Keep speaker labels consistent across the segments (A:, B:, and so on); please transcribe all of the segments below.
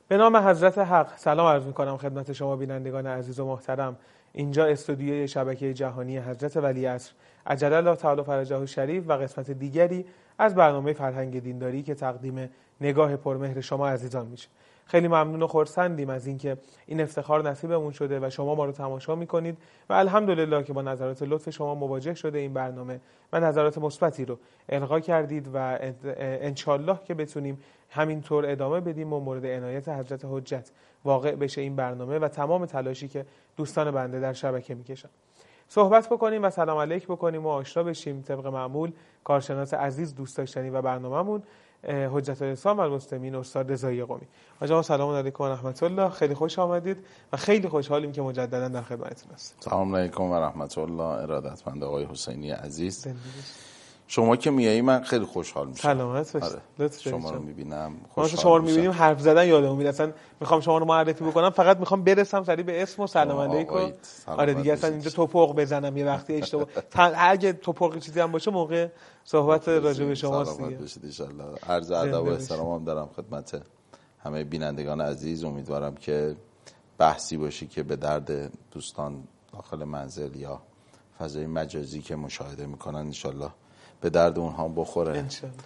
A: به نام حضرت حق سلام عرض می‌کنم خدمت شما بینندگان عزیز و محترم. اینجا استودیوی شبکه جهانی حضرت ولیعصر عجل الله تعالی فرجه الشریف و قسمت دیگری از برنامه فرهنگ دینداری که تقدیم نگاه پرمهر شما عزیزان میشه. خیلی ممنون و خرسندیم از اینکه این افتخار نصیبمون شده و شما ما رو تماشا میکنید و الحمدلله که با نظرات لطف شما مواجه شده این برنامه و نظرات مثبتی رو القا کردید و انشالله که بتونیم همینطور ادامه بدیم و مورد عنایت حضرت حجت واقع بشه این برنامه و تمام تلاشی که دوستان بنده در شبکه میکشن. صحبت بکنیم و سلام علیک بکنیم و آشنا بشیم طبق معمول. کارشناس عزیز دوست داشتنی و برنامه‌مون حجت الاسلام و المسلمین استاد رضایی قمی. آقا سلام علیکم و رحمت الله، خیلی خوش آمدید و خیلی خوشحالیم که مجددا در خدمتتون هستیم.
B: سلام علیکم و رحمت الله. ارادتمند آقای حسینی عزیز، شما که میایی من خیلی خوشحال میشم.
A: سلامت باشید.
B: لطف شما رو میبینم
A: خوشحال شما رو میبینیم حرف زدن یادم میاد. اصلا میخوام شما رو معرفی بکنم، فقط میخوام برسم سریع به اسم و سلام علیکم. آره دیگه اصلا اینجا توپق بزنم یه وقتی اشتباه اگه توپق چیزی هم باشه موقع صحبت راجع به شماست دیگه.
B: سلامت باشید ان شاء الله. عرض ادب و احترام دارم خدمت همه بینندگان عزیز. امیدوارم که بحثی باشه که به درد دوستان داخل منزل یا فضای مجازی که مشاهده میکنن ان شاء الله به درد اونها بخوره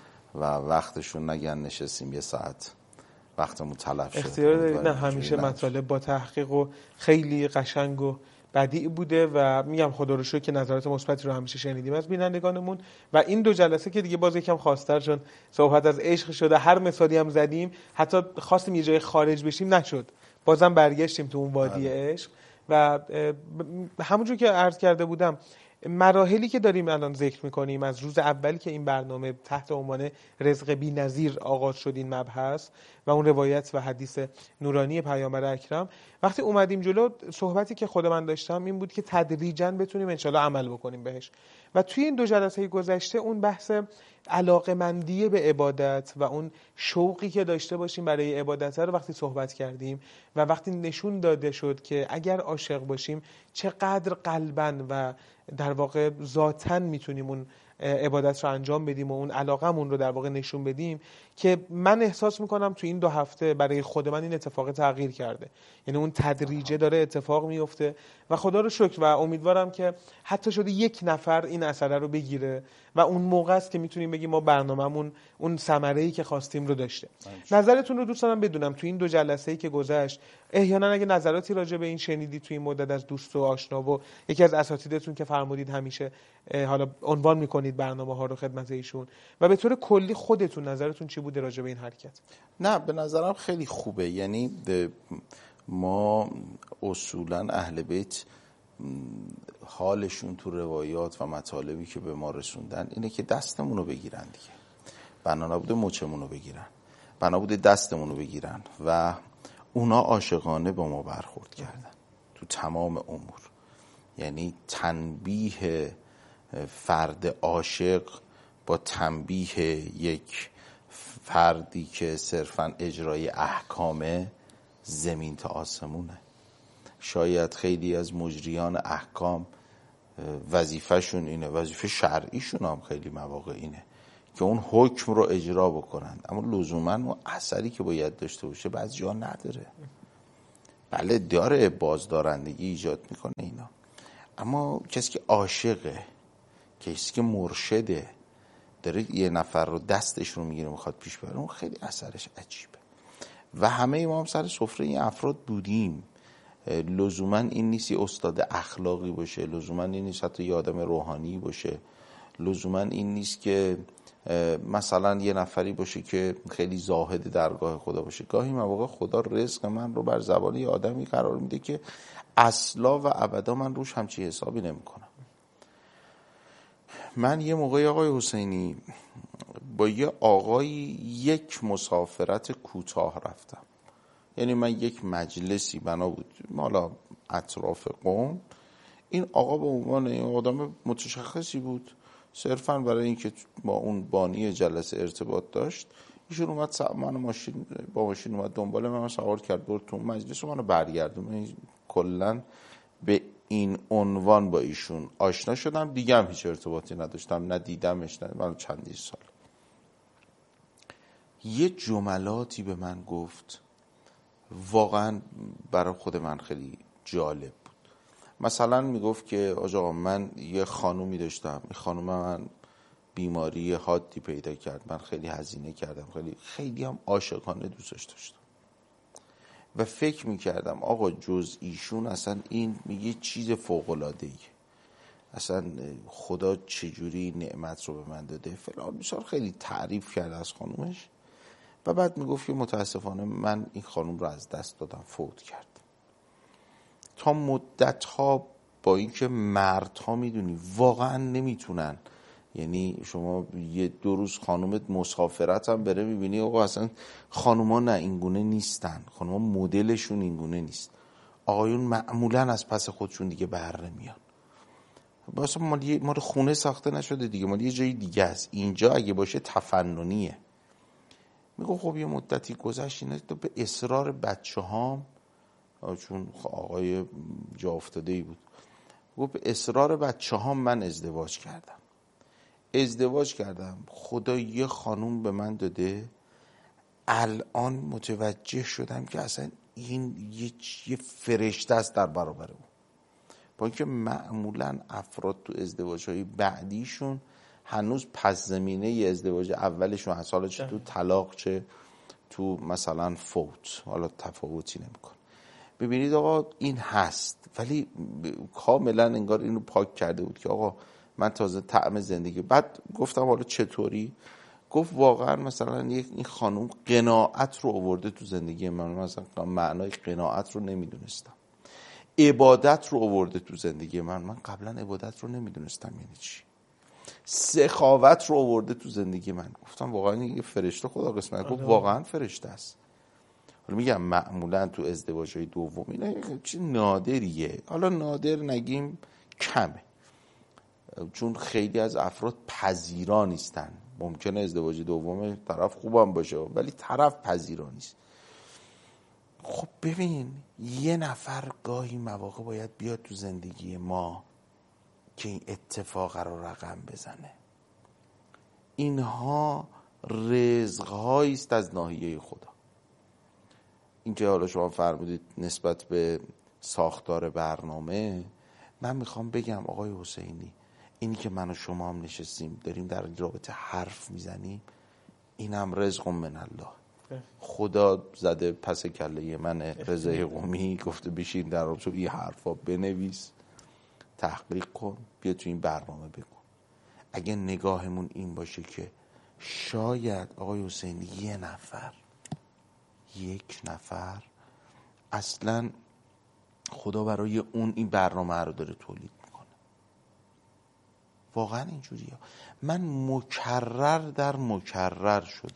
B: و وقتشون نگن نشستیم یه ساعت وقتمون تلف شد.
A: اختیار دارید. نه همیشه مطالب با تحقیق و خیلی قشنگ و بدیع بوده و میگم خدا رو شکر که نظرات مثبتی رو همیشه شنیدیم از بینندگانمون و این دو جلسه که دیگه باز یکم خاص‌تر چون صحبت از عشق شده، هر مثالی هم زدیم، حتی خواستیم یه جای خارج بشیم نشد، بازم برگشتیم تو اون وادی عشق و همونجور که عرض کرده بودم مراحلی که داریم الان ذکر میکنیم از روز اولی که این برنامه تحت عنوان رزق بی‌نظیر آغاز شد این مبحث و اون روایت و حدیث نورانی پیامبر اکرم، وقتی اومدیم جلو صحبتی که خود من داشتم این بود که تدریجاً بتونیم انشالله عمل بکنیم بهش و توی این دو جلسه گذشته اون بحث علاقه‌مندی به عبادت و اون شوقی که داشته باشیم برای عبادت رو وقتی صحبت کردیم و وقتی نشون داده شد که اگر عاشق باشیم چقدر قلباً و در واقع ذاتاً میتونیم اون عبادت رو انجام بدیم و اون علاقمون رو در واقع نشون بدیم که من احساس میکنم تو این 2 هفته برای خود من این اتفاق تغییر کرده. یعنی اون تدریجه داره اتفاق میفته و خدا رو شکر و امیدوارم که حتی شده 1 نفر این اثر رو بگیره و اون موقع است که میتونیم بگیم ما برنامه‌مون اون ثمره‌ای که خواستیم رو داشته. نظرتون رو دوست دارم بدونم تو این 2 جلسه‌ای که گذشت، احیانا اگه نظراتی راجع به این شنیدید تو این مدت از دوست و آشنا و یکی از اساتیدتون که فرمودید همیشه حالا عنوان میکنید برنامه‌ها رو خدمت ایشون و به طور کلی خودتون نظرتون چی بوده راجع به این حرکت؟
B: نه به نظرم خیلی خوبه. یعنی ما اصولا اهل بیت حالشون تو روایات و مطالبی که به ما رسوندن اینه که دستمون رو بگیرن دیگه. بنا نبوده مچمون رو بگیرن، بنا بوده دستمون رو بگیرن و اونا عاشقانه با ما برخورد کردن تو تمام امور. یعنی تنبیه فرد عاشق با تنبیه یک فردی که صرفاً اجرای احکامه زمین تا آسمونه. شاید خیلی از مجریان احکام وظیفه‌شون اینه، وظیفه شرعیشون هم خیلی مواقع اینه که اون حکم رو اجرا بکنن، اما لزوماً اون اثری که باید داشته باشه بعضی جا نداره. بله داره، بازدارندگی ایجاد میکنه اینا، اما کسی که عاشقه، کسی که مرشده، داره یه نفر رو دستش رو میگیره میخواد پیش بره، اون خیلی اثرش عجیبه. و همه ما هم سر سفره این افراد بودیم. لزوما این نیست یه استاد اخلاقی باشه، لزوما این نیست حتی یه آدم روحانی باشه، لزوما این نیست که مثلا یه نفری باشه که خیلی زاهد درگاه خدا باشه. گاهی مواقع خدا رزق من رو بر زبان یه آدمی قرار میده که اصلا و ابدا من روش همچی حسابی نمیکنم. من یه موقعی آقای حسینی با یه آقای یک مسافرت کوتاه رفتم. یعنی من یک مجلسی بنا بود مالا اطراف قم، این آقا به عنوان این آدم متشخصی بود صرفاً برای اینکه با اون بانی جلسه ارتباط داشت، ایشون اومد با ماشین اومد دنبال من سوار کرد برد تو مجلس و منو برگردون. من کلاً به این عنوان با ایشون آشنا شدم، دیگه هم هیچ ارتباطی نداشتم، نه دیدمش، نه من چندین سال. یه جملاتی به من گفت واقعا برای خود من خیلی جالب بود. مثلا میگفت که آقا من یه خانومی داشتم، این خانوم من بیماری حادی پیدا کرد، من خیلی هزینه کردم، خیلی هم عاشقانه دوستش داشتم و فکر میکردم آقا جز ایشون اصلا این یه چیز فوق‌العاده‌ایه، اصلا خدا چجوری نعمت رو به من داده فلان بیسار. خیلی تعریف کرد از خانومش و بعد میگفت که متاسفانه من این خانوم رو از دست دادم، فوت کرد. تا مدت ها با اینکه مردها میدونی واقعا نمیتونن، یعنی شما یه 2 روز خانومت مسافرت هم بره میبینی آقا اصلا خانوما نه اینگونه نیستن، خانوما مدلشون اینگونه نیست، آقایون معمولا از پس خودشون دیگه بر نمیان. واسه مال خونه ساخته نشده دیگه، مال یه جای دیگه است، اینجا اگه باشه تفننیه. میگه خب یه مدتی گذشت اینا به اصرار بچه‌هام، چون آقای جا افتاده‌ای بود، گفت به اصرار بچه‌هام من ازدواج کردم. خدا یه خانوم به من داده، الان متوجه شدم که اصلا این یه فرشته است در برابر او. با اینکه معمولا افراد تو ازدواج‌های بعدیشون هنوز پس زمینه ازدواج اولشون هست، حالا چه تو طلاق چه تو مثلا فوت، حالا تفاوتی نمی‌کنه. ببینید آقا این هست، ولی کاملا انگار اینو پاک کرده بود که آقا من تازه طعم زندگی. بعد گفتم حالا چطوری؟ گفت واقعا مثلا این خانوم قناعت رو آورده تو زندگی من، مثلا معنای قناعت رو نمیدونستم. عبادت رو آورده تو زندگی من قبلا عبادت رو نمیدونستم یعنی چی. سخاوت رو آورده تو زندگی من. گفتم واقعا یه فرشته خدا قسمت. گفت واقعا فرشته است. حالا میگم معمولا تو ازدواج‌های دوم اینا چیز نادریه، حالا نادر نگیم کمه، چون خیلی از افراد پذیرا نیستن. ممکنه ازدواج دوم طرف خوبم باشه ولی طرف پذیرا نیست. خب ببین یه نفر گاهی مواقع باید بیاد تو زندگی ما که این اتفاق رو رقم بزنه. اینها رزق‌هایی است از ناحیه خدا. این که حالا شما فرمودید نسبت به ساختار برنامه، من میخوام بگم آقای حسینی، اینی که من و شما هم نشستیم داریم در رابطه حرف میزنیم، اینم رزق من الله. خدا زده پس کله من رضای قومی، گفته بشین در رابطه این حرفا بنویس، تحقیق کن، بیا تو این برنامه بگو. اگه نگاهمون این باشه که شاید آقای حسینی یک نفر اصلا خدا برای اون این برنامه رو داره تولید میکنه. واقعا اینجوریه. من مکرر شده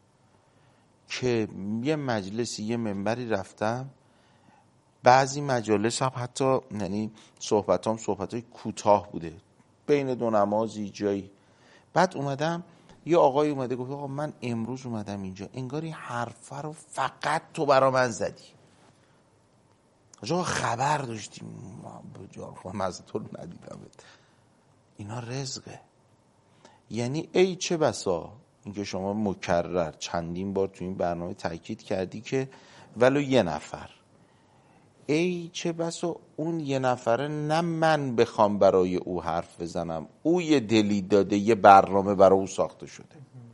B: که یه مجلسی یه منبری رفتم، بعضی مجالس هم حتی یعنی صحبتای کوتاه بوده بین 2 نمازی جایی، بعد اومدم یه آقای اومده گفت آقا من امروز اومدم اینجا، انگار این حرفا رو فقط تو برا من زدی. آقا خبر داشتیم من از تو ندیدم. اینا رزقه. یعنی ای چه بسا اینکه شما مکرر چندین بار تو این برنامه تاکید کردی که ولو یه نفر، ای چه بسا اون یه نفره نه من بخوام برای او حرف بزنم، او یه دلی داده، یه برنامه برای او ساخته شده.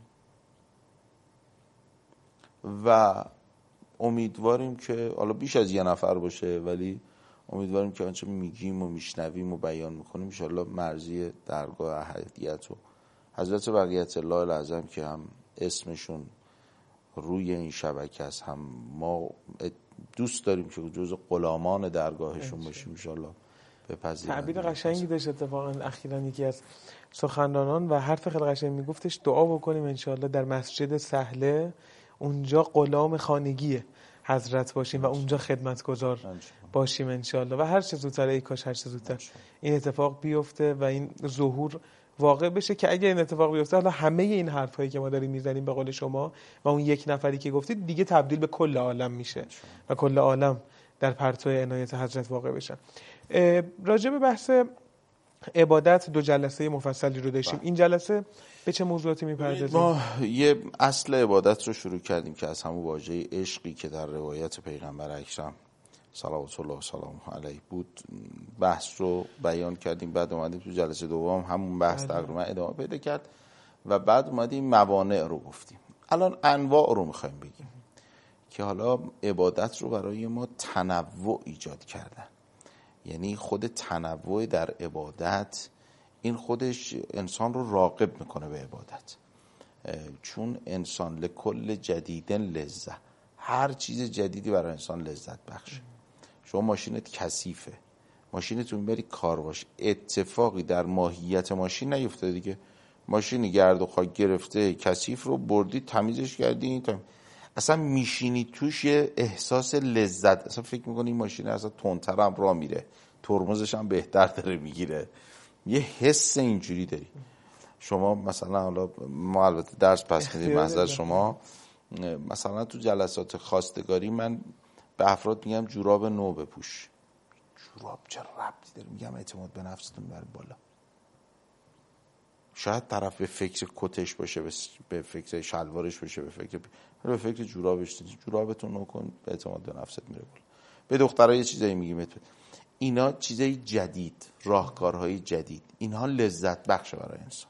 B: و امیدواریم که حالا بیش از یه نفر باشه، ولی امیدواریم که آنچه میگیم و میشنویم و بیان میکنیم انشاءالله مرضی درگاه احدیت و حضرت بقیت الله العظم که هم اسمشون روی این شبکه است، هم ما دوست داریم که جزء غلامان درگاهشون باشیم انشاءالله بپذیرند.
A: تعبیر قشنگی داشت اتفاقا اخیراً یکی از سخنرانان و حرف خیلی قشنگ میگفتش دعا بکنیم انشاءالله در مسجد سهله اونجا غلام خانگی حضرت باشیم و اونجا خدمتگزار باشیم انشاءالله، و هر چه زودتر، ای کاش هر چه زودتر این اتفاق بیفته و این ظهور واقع بشه، که اگه این اتفاق بیفته حالا همه این حرفایی که ما داریم میزنیم به قول شما و اون یک نفری که گفتید دیگه تبدیل به کل عالم میشه و کل عالم در پرتو عنایت حضرت واقع بشن. راجع به بحث عبادت 2 جلسه مفصلی رو داشتیم. این جلسه به چه موضوعاتی می‌پردازیم؟
B: ما یه اصل عبادت رو شروع کردیم که از همون واژه عشقی که در روایت پیغمبر اکرم صلوات الله و سلامه علیه بود بحث رو بیان کردیم. بعد اومدیم تو جلسه دوم همون بحث تقریبا ادامه پیدا کرد و بعد اومدیم موانع رو گفتیم. الان انواع رو می‌خوایم بگیم که حالا عبادت رو برای ما تنوع ایجاد کردن. یعنی خود تنوع در عبادت این خودش انسان رو راغب میکنه به عبادت، چون انسان لکل جدیدن لذت، هر چیز جدیدی برای انسان لذت بخشه. شما ماشینت کثیفه، ماشینتون میبری کار باش، اتفاقی در ماهیت ماشین نیفتاده دیگه. ماشینی گرد و خاک گرفته کثیف رو بردی تمیزش کردی، اصلا میشینی توش یه احساس لذت، اصلا فکر میکنی این ماشین اصلا تندتر هم راه میره، ترمزش هم بهتر داره میگیره، یه حس اینجوری داری. شما مثلا حالا ما البته درس پس میدیم محضر شما، مثلا تو جلسات خواستگاری من به افراد میگم جوراب نو بپوش. جوراب چه ربطی داره؟ میگم اعتماد به نفستون بره بالا. شاید طرف به فکر کتش باشه، به فکر شلوارش باشه، به فکر جورابش. جورابتون نو کن، به اعتماد به نفست میره بالا. به دخترها یه چیزایی میگیم، اینا چیزای جدید، راهکارهای جدید، اینها لذت بخشه برای انسان.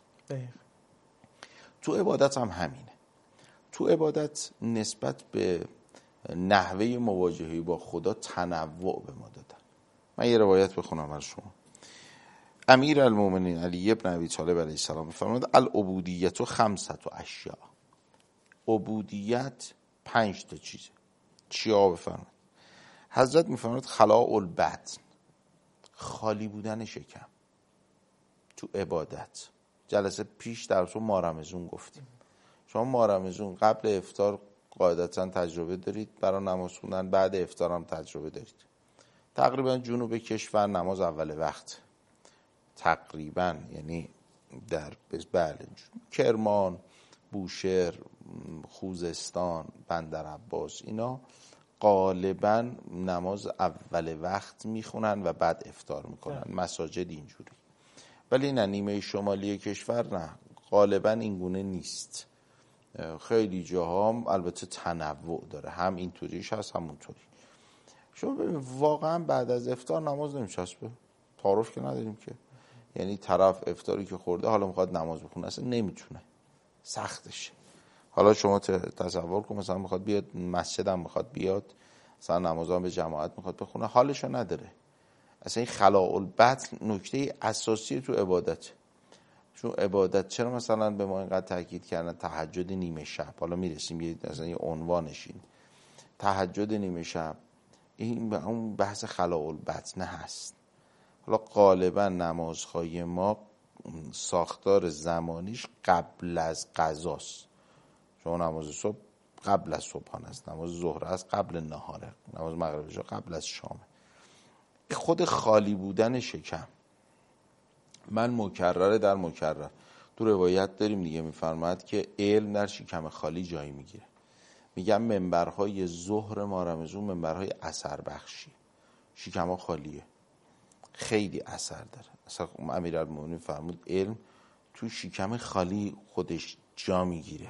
B: تو عبادت هم همینه. تو عبادت نسبت به نحوه مواجهه با خدا تنوع به ما دادن. من یه روایت بخونم برای شما. امیر المومنین علی ابن ابی طالب علیه السلام می‌فرماید العبودیت 5 اشیاء. عبودیت 5 تا چیزه. چیا بفرمایید؟ حضرت می‌فرماید خلاء البطن، خالی بودن شکم تو عبادت. جلسه پیش در تو مارمزون گفتیم. شما مارمزون قبل افطار قاعدتا تجربه دارید برای نماز خوندن، بعد افطار هم تجربه دارید. تقریبا جنوب کشور نماز اول وقت، تقریبا، یعنی در بله کرمان، بوشهر، خوزستان، بندرعباس، اینا غالبا نماز اول وقت میخونن و بعد افطار میکنن. مساجد اینجوری، ولی نه نیمه شمالی کشور نه، غالبا اینگونه نیست. خیلی جاها البته تنوع داره، هم اینطوریش هست همونطوری. شما ببین واقعا بعد از افطار نماز نمیچسبه، تعارف که نداریم که. یعنی طرف افطاری که خورده حالا میخواد نماز بخونه، اصلا نمیتونه، سختشه. حالا شما تصور کن مثلا میخواد بیاد مسجد هم میخواد بیاد، مثلا نماز هم به جماعت میخواد بخونه، حالشو نداره. اصلا این خلاء البطن نکته اساسی تو عبادت. چون عبادت چرا مثلا به ما اینقدر تاکید کردن تهجد نیمه شب؟ حالا میرسیم یه مثلا یه عنوانش این تهجد نیمه شب، این به اون بحث خلاء البطن هست. حالا غالبا نمازهای ما ساختار زمانیش قبل از قضاست. شما نماز صبح قبل از صبحانه است، نماز ظهر است قبل نهاره، نماز مغرب قبل از شامه. خود خالی بودن شکم، من مکرر در مکرر تو روایت داریم دیگه، میفرماید که علم در شکم خالی جای میگیره. میگم منبرهای ظهر ما رمزون منبرهای اثر بخشی، شکم ها خالیه، خیلی اثر داره. اصلا امیرالمومنین فرمود علم تو شکم خالی خودش جا میگیره،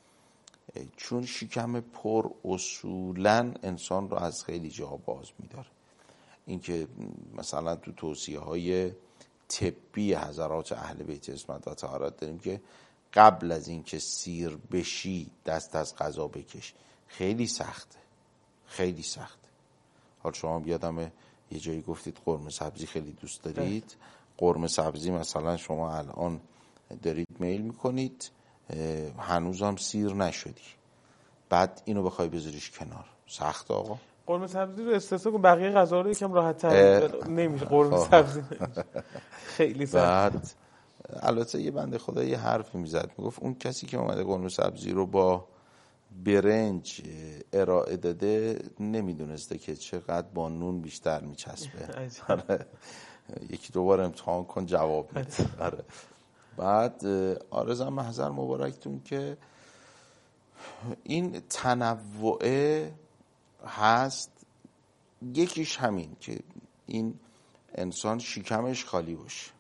B: چون شکم پر اصولا انسان رو از خیلی جا باز میداره. اینکه مثلا تو توصیه های طبی حضرات اهل بیت عصمت و طهارت داریم که قبل از اینکه سیر بشی دست از غذا بکش، خیلی سخته، خیلی سخته. حالا شما بیادم یه جایی گفتید قرمه سبزی خیلی دوست دارید، قرمه سبزی مثلا شما الان دارید میل میکنید، هنوز هم سیر نشدی، بعد اینو بخوای بذاریش کنار، سخت آقا.
A: قرمه سبزی رو استثنا کن، بقیه غذا رو یکم راحت تر نمیشه، قرمه سبزی خیلی سخت.
B: بعد البته یه بنده خدا یه حرفی میزد، میگفت اون کسی که اومده قرمه سبزی رو با برنج ارائه داده نمیدونسته که چقدر با نون بیشتر میچسبه. یکی دوبار امتحان کن جواب میده. بعد آرزم محضر مبارکتون که این تنوع هست. یکیش همین که این انسان شکمش خالی باشه،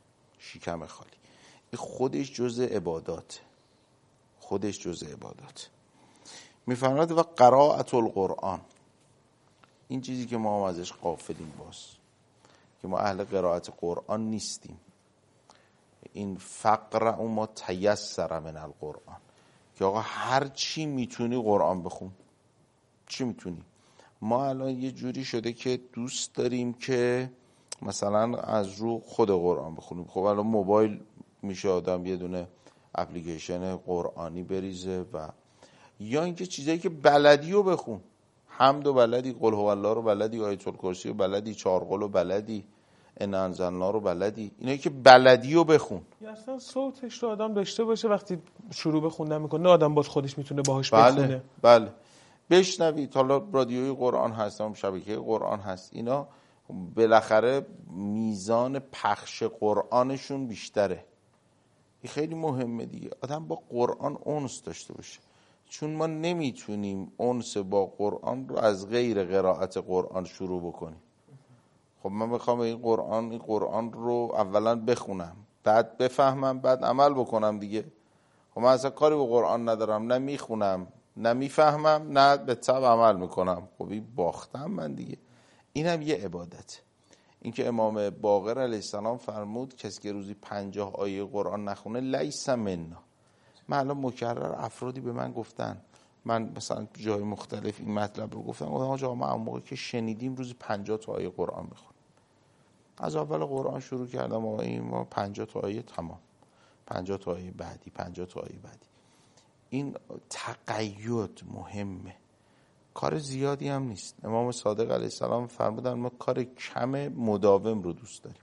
B: شکم خالی. این خودش جزء عبادات، خودش جزء عبادات. میفرماید و قرائت القرآن، این چیزی که ما ازش غافلیم، باز که ما اهل قرائت قرآن نیستیم. این فقر اون ما تیسر من القرآن، که آقا هر چی میتونی قرآن بخون، چی میتونی. ما الان یه جوری شده که دوست داریم که مثلا از رو خود قرآن بخونیم. خب الان موبایل میشه آدم یه دونه اپلیکیشن قرآنی بریزه و یا اینکه چیزایی که بلدی رو بخون، حمد و بلدی، قل هو الله رو بلدی، آیت الکرسی رو بلدی، چهار قل رو بلدی، ان انزلنا رو بلدی، اینایی که بلدی رو بخون.
A: یا اصلا صوتش رو آدم داشته باشه وقتی شروع به خوندن میکنه، نه آدم باز خودش میتونه باهاش بخونه.
B: بله بشنوید. حالا رادیوی قرآن هست، هم شبکه قرآن هست، اینا بالاخره میزان پخش قرآنشون بیشتره. این خیلی مهمه دیگه، آدم با قرآن انس داشته باشه، چون ما نمیتونیم انس با قرآن رو از غیر قرائت قرآن شروع بکنیم. خب من میخوام این قرآن رو اولا بخونم، بعد بفهمم، بعد عمل بکنم دیگه. خب من اصلا کاری با قرآن ندارم، نه میخونم نه میفهمم نه به طبع عمل میکنم، خب این باختم من دیگه. اینم یه عبادت. اینکه امام باقر علیه السلام فرمود کسی که روزی 50 آیه قرآن نخونه لیس منا. من الان مکرر افرادی به من گفتن، من مثلا جای مختلف این مطلب رو گفتم آقا ما موقعی که شنیدیم روزی 50 تا آیه قرآن بخونیم. از اول قرآن شروع کردم ما 50 تا آیه تمام، 50 تا آیه بعدی، 50 تا آیه بعدی. این تقید مهمه، کار زیادی هم نیست. امام صادق علیه السلام فرمودن ما کار کم مداوم رو دوست داریم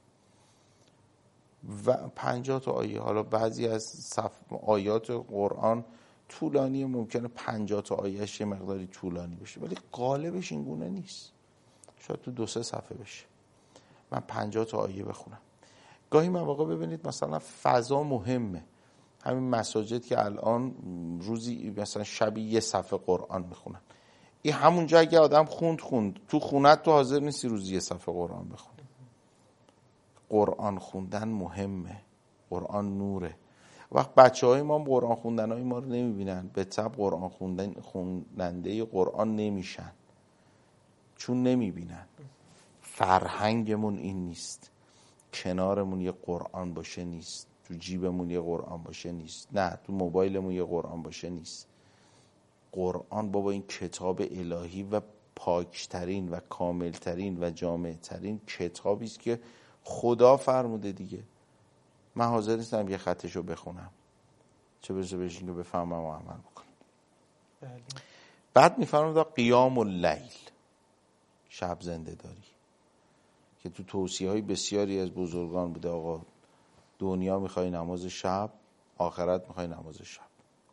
B: و 50 تا آیه. حالا بعضی از آیات قرآن طولانی، ممکنه 50 تا آیهش یه مقداری طولانی بشه، ولی غالبش این گونه نیست، شاید تو 2-3 صفحه بشه. من 50 تا آیه بخونم. گاهی مواقع ببینید مثلا فضا مهمه، همین مساجد که الان روزی مثلا شبی یه صفحه قرآن میخونن، این همونجا اگه آدم خوند تو خونت تو حاضر نیستی روزی یه صفحه قرآن بخونی. قرآن خوندن مهمه، قرآن نوره. وقت بچه‌های ما قرآن خوندنای ما رو نمیبینن، به طب قرآن خوندنده قرآن نمیشن، چون نمیبینن. فرهنگمون این نیست، کنارمون یه قرآن باشه نیست، تو جیبمون یه قرآن باشه نیست، نه تو موبایلمون یه قرآن باشه نیست. قرآن بابا این کتاب الهی و پاکترین و کاملترین و جامعترین کتابی است که خدا فرموده دیگه. من حاضر نیستم یه خطشو بخونم، چه برسه بهش اینکه بفهمم و عمل بکنم.
A: بله.
B: بعد میفرماید قیام اللیل، شب زنده داری، که تو توصیه‌های بسیاری از بزرگان بوده آقا دنیا میخوای نماز شب، آخرت میخوای نماز شب.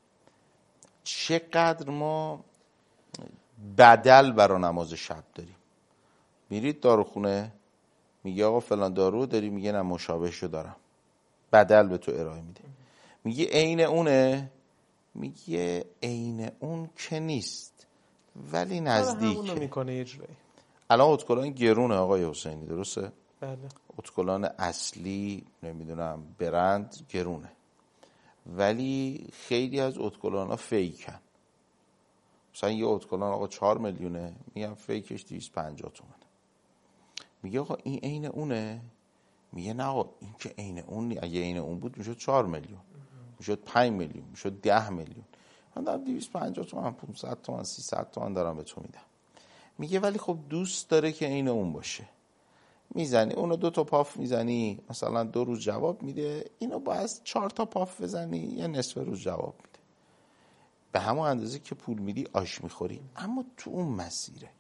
B: چقدر ما بدل برای نماز شب داریم. میرید داروخونه میگه آقا فلان دارو داری، میگه نه مشابهشو دارم، بدل به تو ارائه میده. میگه عین اونه، میگه عین اون که نیست ولی نزدیکه.
A: همونو میکنه یه جوری.
B: الان اتکلان گرونه آقای حسینی، درسته؟
A: بله.
B: اتکلان اصلی نمیدونم برند گرونه، ولی خیلی از اتکلان ها فیکن. مثلا یه اتکلان آقا 4 میلیونه، میگم فیکش 250 تومنه. میگه آقا این عین اونه، میگه نه آقا این که عین اون نی، اگه عین اون بود میشد 4 میلیون، میشد 5 میلیون، میشد 10 میلیون. من دارم 250 تومن، 500 تومن، 300 تومن دارم به تو میدم. میگه ولی خب دوست داره که عین اون باشه. میزنی اونو 2 تا پاف میزنی، مثلا 2 روز جواب میده، اینو باید 4 تا پاف بزنی یه نصف روز جواب میده. به همون اندازه که پول میدی آش میخوری. اما تو اون مسیره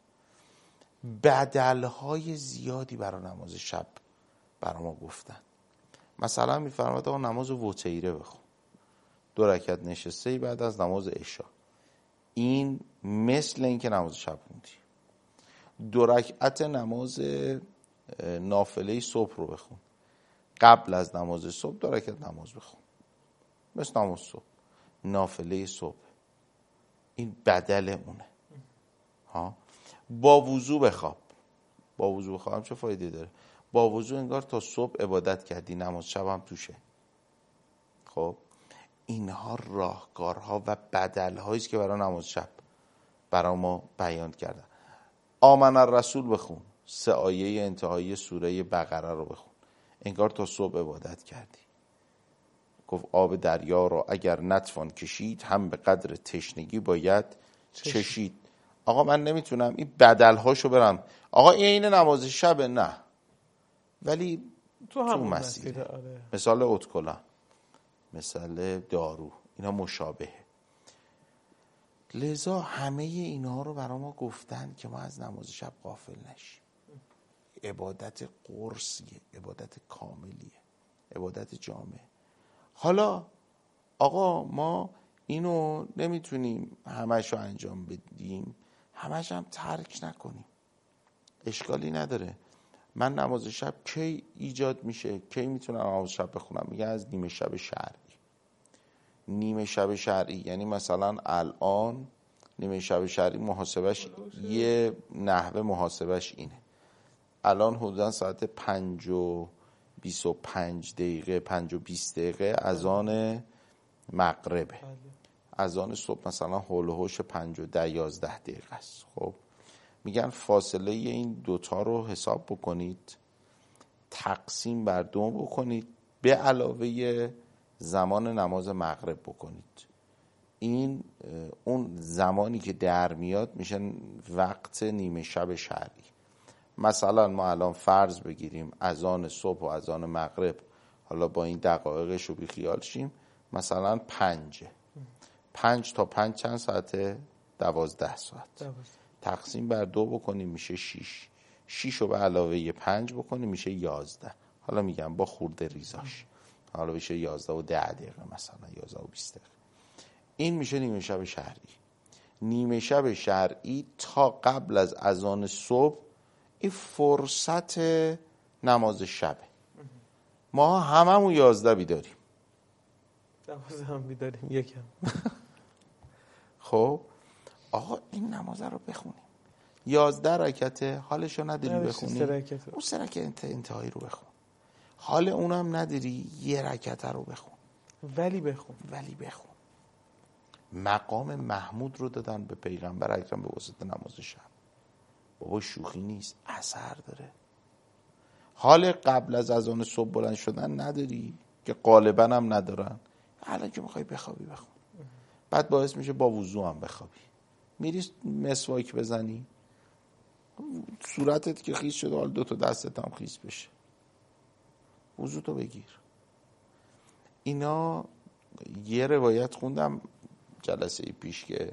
B: بدلهای زیادی برای نماز شب برای ما گفتن. مثلا میفرماد آقا نماز وتیره بخون، 2 رکعت نشسته بعد از نماز عشا، این مثل این که نماز شب خوندی. 2 رکعت نماز نافله صبح رو بخون، قبل از نماز صبح 2 رکعت نماز بخون، مثل نماز صبح، نافله صبح. این بدل اونه. ها با وضو بخواب. با وضو بخواب چه فایده داره؟ با وضو انگار تا صبح عبادت کردی، نماز شب هم توشه. خب اینها راهکارها و بدل‌هایی است که برای نماز شب برای ما بیان کردن. آمن الرسول بخون، 3 آیه انتهایی سوره بقره رو بخون، انگار تا صبح عبادت کردی. گفت آب دریا رو اگر نتوان کشید هم به قدر تشنگی باید چشید. آقا من نمیتونم این بدل‌هاشو برم، آقا این نماز شب نه، ولی تو مسیره.
A: آره.
B: مثال اتکلان، مثال دارو، اینا مشابهه. لذا همه اینا رو برای ما گفتن که ما از نماز شب غافل نشیم. عبادت قرصیه، عبادت کاملیه، عبادت جامعه. حالا آقا ما اینو نمیتونیم همش رو انجام بدیم، همش هم ترک نکنیم، اشکالی نداره. من نماز شب کی ایجاد میشه، کی میتونم نماز شب بخونم؟ میگه از نیمه شب شرعی. نیمه شب شرعی یعنی مثلا الان نیمه شب شرعی محاسبش یه نحوه محاسبش اینه، الان حدودا ساعت 5:25 5:20 اذان مغربه، اذان صبح مثلا حول و حوش 5:10 است. خب میگن فاصله این دوتا رو حساب بکنید، تقسیم بر 2 بکنید، به علاوه زمان نماز مغرب بکنید. این اون زمانی که در میاد میشه وقت نیمه شب شرعی. مثلا ما الان فرض بگیریم اذان صبح و اذان مغرب، حالا با این دقایقش رو بیخیال شیم، مثلا 5 تا 5 چند ساعته؟ 12 ساعت. تقسیم بر 2 بکنیم میشه 6. 6 رو به علاوه 5 بکنیم میشه 11. حالا میگم با خورده ریزاش، حالا بشه 11:10 مثلا 11:20. این میشه نیمه شب شرعی. نیمه شب شرعی تا قبل از اذان صبح این فرصت نماز شبه. ما هممون 11 بیداریم،
A: 12 هم بیداریم یکم.
B: خب آقا این نماز رو بخونیم، 11 رکعته، حالشو نداری بخونی اون 3 رکعت انتهایی رو بخون، حال اونم نداری 1 رکعت رو بخون، ولی بخون. مقام محمود رو دادن به پیغمبر اکرم به واسطه نماز شب. بابا شوخی نیست، اثر داره. حال قبل از اذان صبح بلند شدن نداری که غالبا هم ندارن، الان که میخوای بخوابی بخون. بعد باعث میشه با وضو هم بخوابی، میری مسواک بزنی صورتت که خیس شده، حال 2 تا دستت هم خیس بشه، وضو تو بگیر. اینا یه روایت خوندم جلسه پیش که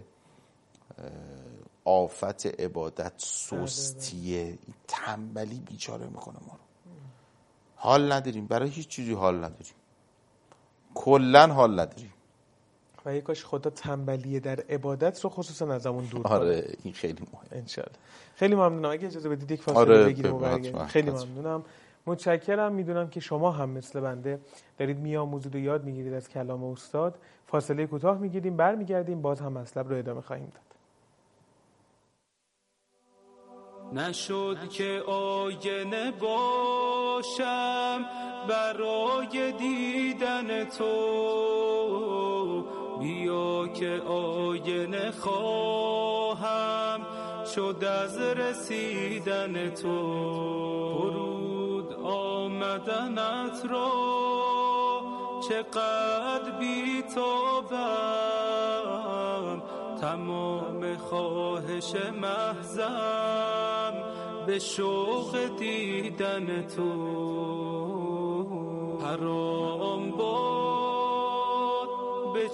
B: آفت عبادت سستیه، تنبلی بیچاره میکنه ما رو. حال نداریم، برای هیچ چیزی حال نداریم، کلن حال نداریم.
A: و یک کاش خدا تنبلی در عبادت رو خصوصا ازمون دور کنه.
B: آره این خیلی مهمه
A: انشالله. خیلی ممنونم. اگه اجازه بدید یک فاصله بگیریم و برگردیم. خیلی ممنونم، متشکرم. میدونم که شما هم مثل بنده دارید میآموزید و یاد میگیرید از کلام استاد. فاصله کوتاه میگیریم، برمیگردیم، باز هم مطلب رو ادامه خواهیم داد.
C: نشد که آینه باشم برای دیدن تو، بیا که آینه خواهم شد از رسیدن تو. فرود آمدنت را چقدر بی‌تابم، تمام خواهش محضم به شوق دیدن تو. حرام باد به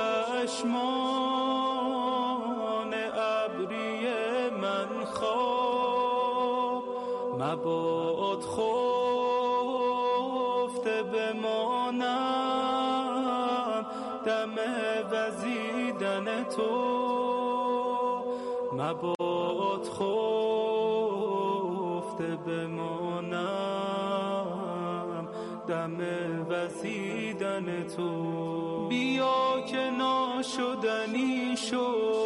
C: چشمان ابری من خواب، مباد خفته بمانم دم وزیدن تو. مباد خفته بمانم دم وزیدن تو. بیا که ناشدنی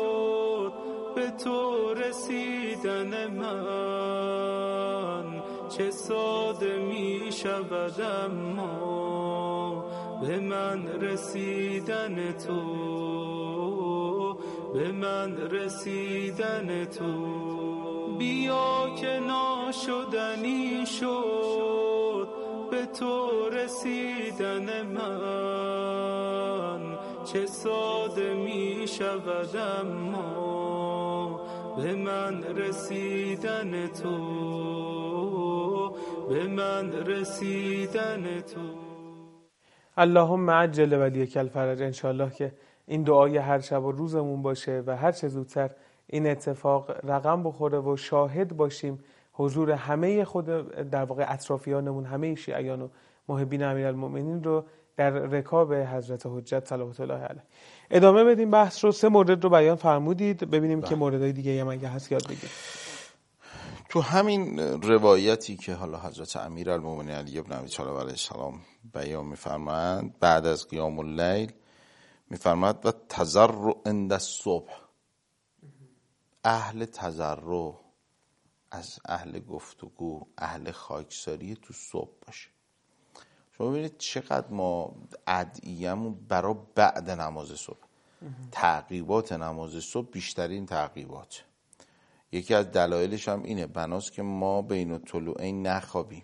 C: شد به تو رسیدن من، که ساده می شود، اما به من رسیدن تو، به من رسیدن تو. بیا که ناشدنی شد به تو رسیدن من، چه ساده می شود اما به من رسیدن تو، به من رسیدن تو.
A: اللهم عجل ولیک الفرج. انشالله که این دعای هر شب و روزمون باشه و هر چه زودتر این اتفاق رقم بخوره و شاهد باشیم حضور همه خود در واقع اطرافیانمون، همه شیعیان و محبین امیرالمؤمنین رو در رکاب حضرت حجت صلوات الله علیه. ادامه بدیم بحث رو. 3 مورد رو بیان فرمودید، ببینیم که موردهای دیگه هم اگه هست یاد بگیریم.
B: تو همین روایتی که حالا حضرت امیرالمؤمنین علی بن ابی طالب علیه السلام بیان می‌فرمایند بعد از قیام اللیل، می‌فرماید و تضرع عند الصبح. اهل تضرع، از اهل گفتگو، اهل خاکساری تو صبح باشه. شما ببینید چقدر ما ادعیه‌مون برای بعد نماز صبح، تعقیبات نماز صبح بیشترین تعقیبات. یکی از دلایلش هم اینه، بناست که ما بین الطلوعین نخوابیم،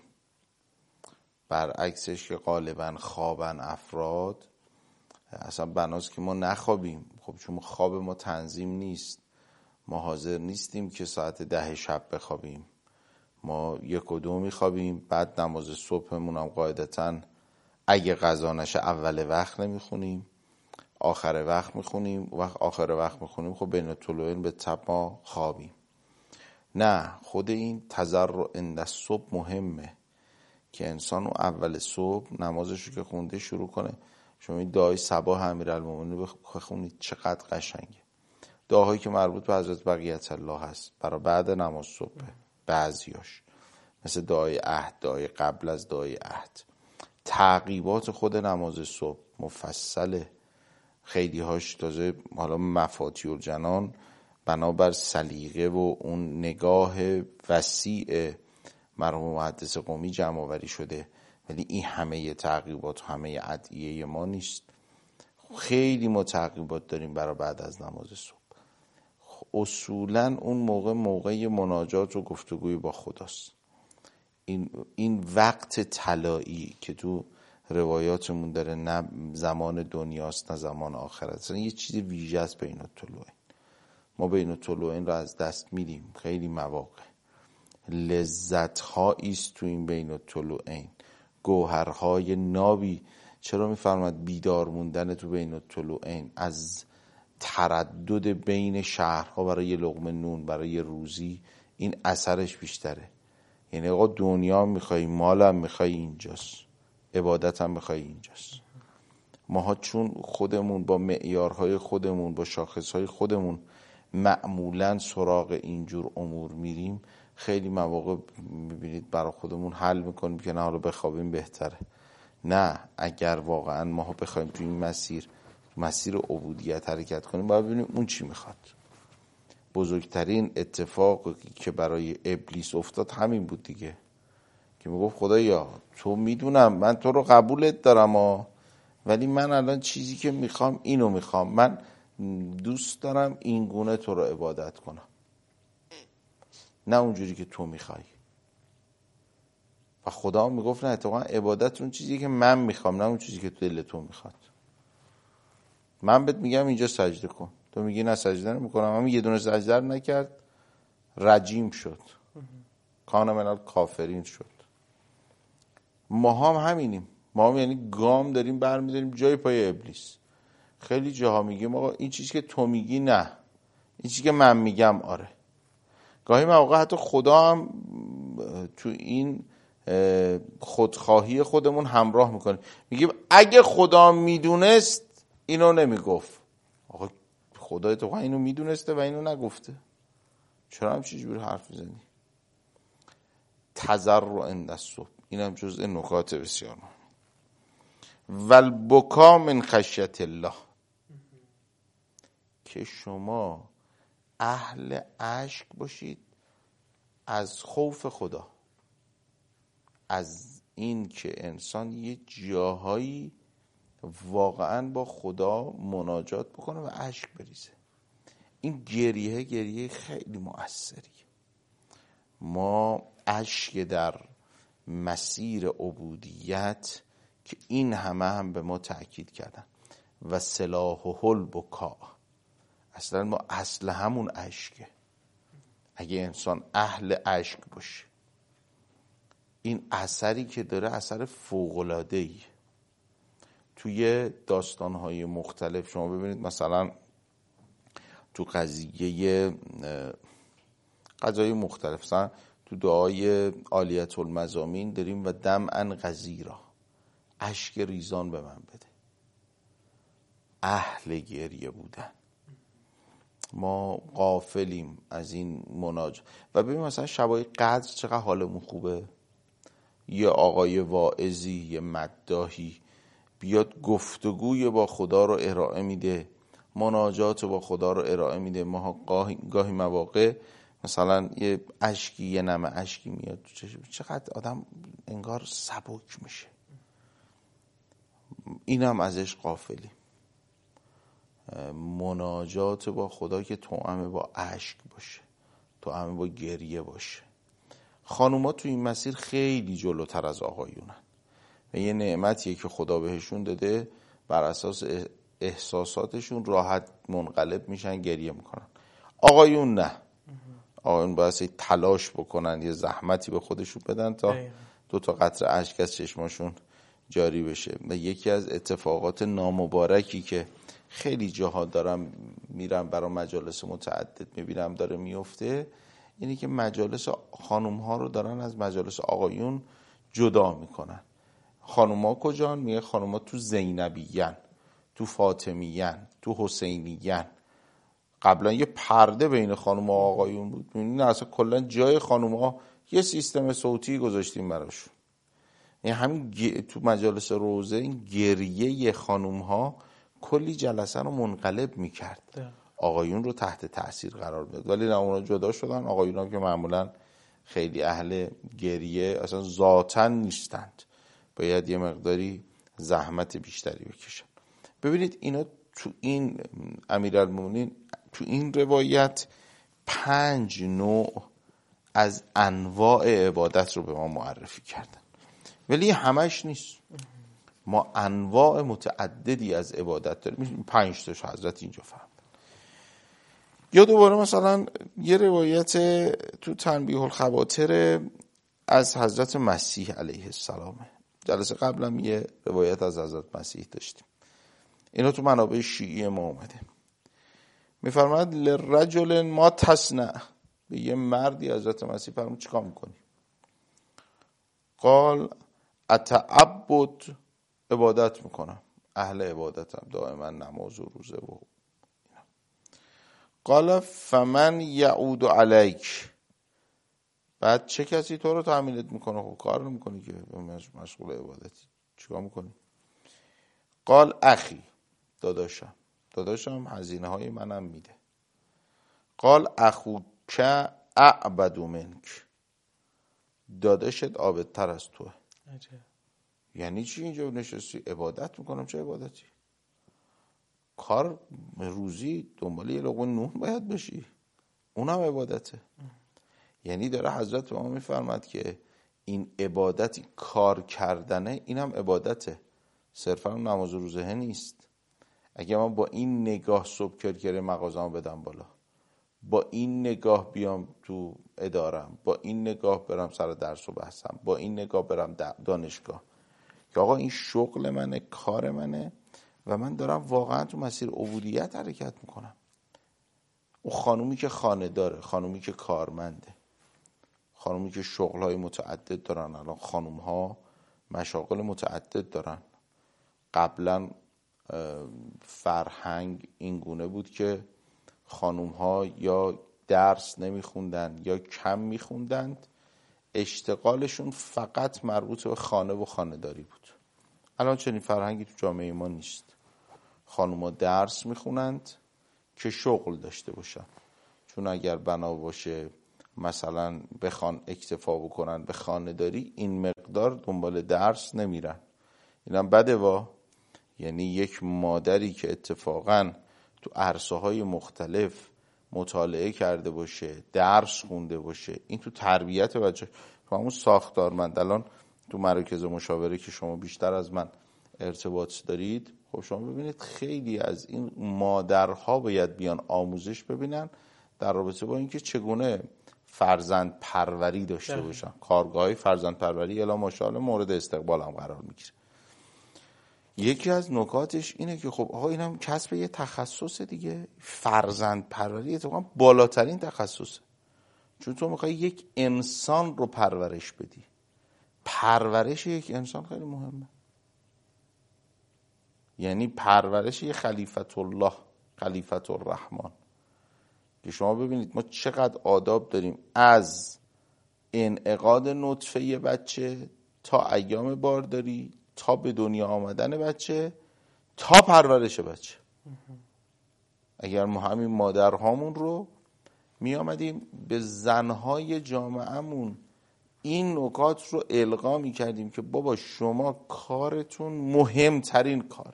B: برعکسش که غالبا خوابن افراد، اصلا بناست که ما نخوابیم. خب چون خواب ما تنظیم نیست، ما حاضر نیستیم که ساعت 10 شب بخوابیم، ما 1 و 2 میخوابیم، بعد نماز صبحمون هم قاعدتا اگه قضا نشه اول وقت نمیخونیم، آخر وقت میخونیم. وقت آخر وقت میخونیم خب بین الطلوعین به تب ما خوابیم. نه، خود این تضرع عند الصبح مهمه که انسان رو اول صبح نمازش رو که خونده شروع کنه. شما این دعای صباح امیرالمؤمنین رو بخونید، چقدر قشنگه. دعاهایی که مربوط به حضرت بقیت الله هست برای بعد نماز صبح، بعضیاش مثل دعای عهد، دعای قبل از دعای عهد. تعقیبات خود نماز صبح مفصله، خیلی هاش تازه حالا مفاتیح الجنان بنابر سلیقه و اون نگاه وسیع مرحوم محدث قمی جمع آوری شده، ولی این همه تعقیبات و همه ادعیه ما نیست. خیلی ما تعقیبات داریم برای بعد از نماز صبح. اصولا اون موقع مناجات و گفتگوی با خداست. این وقت طلایی که تو روایاتمون داره، نه زمان دنیاست نه زمان آخرت، یه چیز ویژه است بین الطلوعین. ما بین الطلوعین رو از دست میدیم. خیلی مواقع لذت‌هایی است تو این بین الطلوعین، گوهرهای نابی. چرا میفرماد بیدار موندن تو بین الطلوعین از تردد بین شهرها برای یه لقمه نون، برای یه روزی، این اثرش بیشتره. یعنی آقا دنیا میخوای، مال هم میخوای، اینجاست، عبادت هم میخوای، اینجاست. ماها چون خودمون با معیارهای خودمون، با شاخصهای خودمون معمولاً سراغ اینجور امور میریم، خیلی مواقع میبینید برای خودمون حل میکنیم که نه حالا بخوابیم بهتره. نه، اگر واقعاً ما بخوایم تو این مسیر عبودیت حرکت کنیم، باید ببینیم اون چی میخواد. بزرگترین اتفاقی که برای ابلیس افتاد همین بود دیگه، که میگفت خدایا تو میدونم من تو رو قبولت دارم ولی من الان چیزی که میخوام اینو میخوام، من دوست دارم این گونه تو رو عبادت کنم، نه اونجوری که تو میخوای. و خدا میگفت نه، اتفاقا عبادت اون چیزی که من میخوام، نه اون چیزی که تو دل تو میخواد. من بهت میگم اینجا سجده کن، تو میگی نه سجده نمیکنم. هم یه دونه سجده نکرد، رجیم شد، کان من الکافرین شد. ما هم همینیم، ما هم یعنی گام داریم برمیداریم جای پای ابلیس. خیلی جاها میگیم آقا این چیزی که تو میگی نه، این چیزی که من میگم آره. گاهی مواقع حتی خدا هم تو این خودخواهی خودمون همراه میکنه، میگیم اگه خدا میدونست اینو نمیگفت. آقا خدا تو اینو میدونسته و اینو نگفته، چرا هم چجوری حرف میزنی؟ تضرع عند الصبح، اینم جزء نکات بسیار مهم. والبکا من خشیت الله، که شما اهل اشک باشید از خوف خدا. از این که انسان یه جاهایی واقعا با خدا مناجات بکنه و اشک بریزه. این گریه خیلی مؤثری. ما اشک در مسیر عبودیت که این هم به ما تأکید کردن و سلاح و حل بکا، اصلا ما اصل همون اشکه. اگه انسان اهل اشک باشه، این اثری که داره اثر فوق‌العاده‌ای. توی داستان‌های مختلف شما ببینید، مثلا تو قضای مختلف، مثلا تو دعای عالیة المزامین داریم و دمعا غزیرا، اشک ریزان به من بده. اهل گریه بودن. ما غافلیم از این مناجات. و ببین مثلا شبای قدر چقدر حالمون خوبه. یه آقای واعظی، یه مداحی بیاد گفتگوی با خدا رو ارائه میده، مناجات با خدا رو ارائه میده. ما گاهی مواقع مثلا یه اشکی، یه نمه اشکی میاد تو چشم، چقدر آدم انگار سبک میشه. اینم ازش غافلی. مناجات با خدا که توأم با اشک باشه، توأم با گریه باشه. خانوما تو این مسیر خیلی جلوتر از آقایونن و یه نعمتیه که خدا بهشون داده، بر اساس احساساتشون راحت منقلب میشن، گریه میکنن. آقایون نه. آقایون باید تلاش بکنن، یه زحمتی به خودشون بدن تا 2 قطره اشک از چشماشون جاری بشه. و یکی از اتفاقات نامبارکی که خیلی جاها دارم میرم برای مجالس متعدد میبینم داره میفته، اینی که مجالس خانوم ها رو دارن از مجالس آقایون جدا میکنن. خانوم ها کجان؟ میگه خانوم ها تو زینبیین، تو فاطمیین، تو حسینیین. قبلا یه پرده بین خانوم ها و آقایون بود. میبینین اصلا کلا جای خانوم ها یه سیستم صوتی گذاشتیم براشون. یعنی همین تو مجالس روزه این گریه خانوم ها کلی جلسه رو منقلب میکرد، آقایون رو تحت تأثیر قرار میداد. ولی نه، اونا جدا شدن. آقایون ها که معمولا خیلی اهل گریه اصلا ذاتن نیستند، باید یه مقداری زحمت بیشتری بکشن. ببینید اینا تو این امیرالمومنین تو این روایت 5 نوع از انواع عبادت رو به ما معرفی کردن، ولی همش نیست. ما انواع متعددی از عبادت داریم. 5 تاش حضرت اینجا فهمدن. یا دوباره مثلا یه روایت تو تنبیه الخواطر از حضرت مسیح علیه السلام. جلسه قبلم یه روایت از حضرت مسیح داشتیم. اینا تو منابع شیعی ما اومده. میفرماید لرجل ما تصنع، به یه مردی حضرت مسیح فرمود چیکار میکنی؟ قال اتعبد، عبادت میکنم، اهل عبادتم، دائما نماز و روزه و اینا. قال فمن یعود علیک، بعد چه کسی تو رو تأمینت میکنه؟ خب کار نمیکنی که، مشغول عبادتی، چیکار میکنی؟ قال اخی، داداشم هزینه های منم میده. قال اخو که اعبد منک، داداشت عابدتر از توه. یعنی چی؟ اینجا نشستی عبادت میکنم. چه عبادتی؟ کار روزی دنبال یه لقمه نون باید بشی، اونم عبادته. یعنی داره حضرت به ما میفرماد که این عبادتی کار کردنه، اینم عبادته، صرفا نماز و روزه نیست. اگه من با این نگاه صبح کرکره مغازه‌مو بدم بالا، با این نگاه بیام تو ادارم، با این نگاه برم سر درس و بحثم، با این نگاه برم دانشگاه، که آقا این شغل منه، کار منه و من دارم واقعا تو مسیر عبودیت حرکت میکنم. اون خانومی که خانه داره، خانومی که کارمنده، خانومی که شغل‌های متعدد دارن، الان خانوم‌ها مشاغل متعدد دارن. قبلا فرهنگ این گونه بود که خانوم‌ها یا درس نمیخوندن یا کم میخوندند، اشتغالشون فقط مربوط به خانه و خانه‌داری بود. الان چنین فرهنگی تو جامعه ما نیست. خانوما درس میخونند که شغل داشته باشن، چون اگر بنا باشه مثلا بخوان اکتفا بکنن به خانه‌داری، این مقدار دنبال درس نمیرن. اینم بده وا. یعنی یک مادری که اتفاقا تو عرصه‌های مختلف مطالعه کرده باشه، درس خونده باشه، این تو تربیت بچه تو همون ساختارمند. الان تو مراکز مشاوره که شما بیشتر از من ارتباط دارید، خب شما ببینید خیلی از این مادرها باید بیان آموزش ببینن در رابطه با اینکه چگونه فرزند پروری داشته باشن. کارگاه‌های فرزند پروری الا ماشاءالله مورد استقبال هم قرار میگیره. یکی از نکاتش اینه که خب آقا اینم کسب یه تخصص دیگه. فرزند پروری اتفاقا بالاترین تخصصه، چون تو میخوای یک انسان رو پرورش بدی. پرورش یک انسان خیلی مهمه. یعنی پرورش یک خلیفت الله، خلیفت الرحمن، که شما ببینید ما چقدر آداب داریم، از انعقاد نطفه بچه تا ایام بارداری، تا به دنیا آمدن بچه، تا پرورش بچه. اگر ما همین مادرهامون رو می آمدیم به زنهای جامعهمون این نکات رو القا می کردیم که بابا شما کارتون مهمترین کار.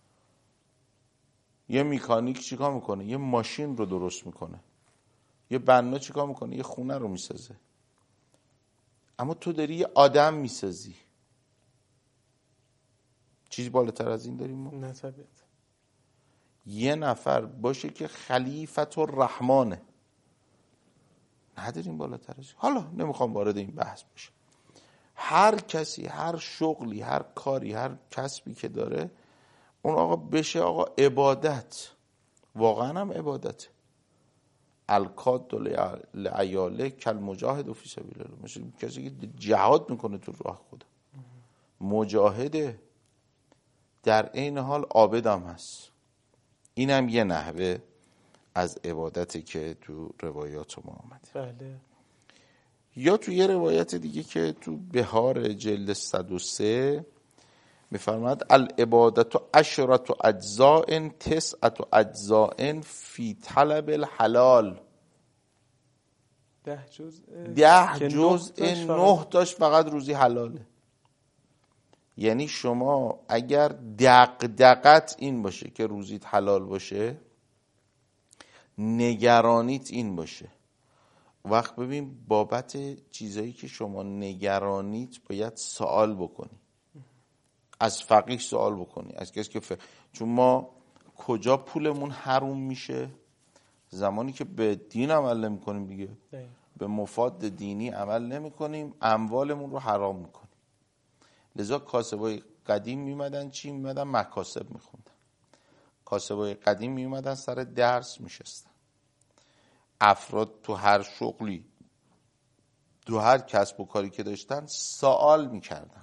B: یه میکانیک چیکار میکنه؟ یه ماشین رو درست میکنه. یه بنا چیکار میکنه؟ یه خونه رو میسازه. اما تو داری یه آدم میسازی. چیزی بالاتر از این داریم ما؟
A: نه طبیعت.
B: یه نفر باشه که خلیفت الرحمنه، نداریم بالاتر از این. حالا نمیخوام وارد این بحث بشم. هر کسی، هر شغلی، هر کاری، هر کسبی که داره، اون آقا بشه آقا عبادت. واقعا هم عبادت. الکاد لعیاله کل مجاهد فی سبیل الله، مثل کسی که جهاد میکنه تو راه خدا. مجاهده، در این حال عابدم هست. اینم یه نحوه از عبادتی که تو روایات ما آمده.
A: بله.
B: یا تو یه روایت دیگه که تو بهار جلد 103 میفرماد العبادت عشرة اجزاء تسعة اجزاء فی طلب الحلال.
A: 10 جزء
B: 9 تاش فقط روزی حلاله. یعنی شما اگر دغدغت این باشه که روزیت حلال باشه، نگرانیت این باشه، وقت ببین بابت چیزایی که شما نگرانیت باید سوال بکنی، از فقیه سوال بکنی، از کسی که چون ما کجا پولمون حروم میشه؟ زمانی که به دین عمل نمی کنیم دیگه. به مفاد دینی عمل نمی کنیم، اموالمون رو حرام میکنیم. لذا کاسبای قدیم میمدن چی؟ میمدن مکاسب میخوندن. کاسبای قدیم میمدن سر درس میشستن. افراد تو هر شغلی، تو هر کسب و کاری که داشتن سوال میکردن.